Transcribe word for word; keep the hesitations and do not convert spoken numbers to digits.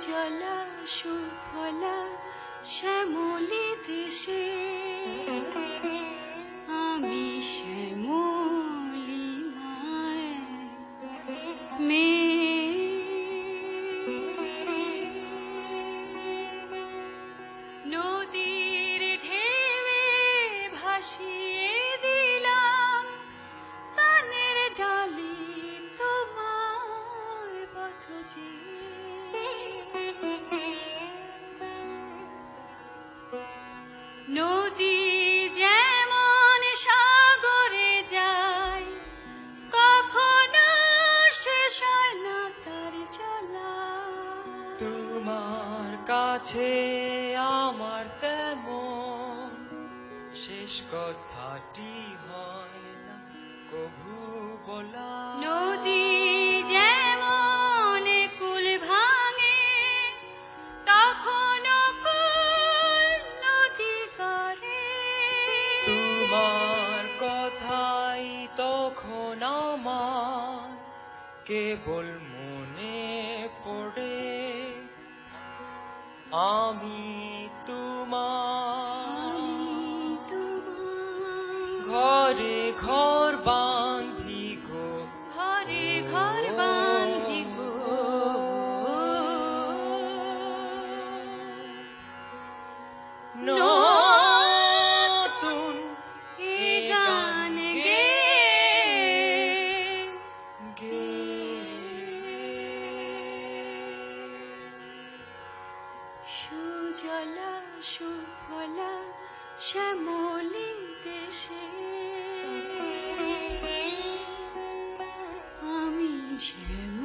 সুজলা সুফলা শ্যামলী দেশে আমি শ্যামলী মায়ের মেয়ে। নদীর ঢেউয়ে ভাসিয়ে দিলাম কানের ডালি তোমার পথে। নদী যেমন সাগরে যায় কখনো শেষ হয় না তার চলা। তোমার কাছে আমার তেমন শেষ কথাটি হয় না কভু বলা। নদী যেমন কুল ভাঙে তখন কুল নদী করে। তোমার কথাই তখন আমার কেবল মনে পড়ে। আমি তোমার ঘরে ঘর বাঁধি গো, ঘরে ঘর বাঁধি গো। নতুন এ গান গে গে সুজলা সুফলা শ্যামলী দেশে আমি শ্যামলী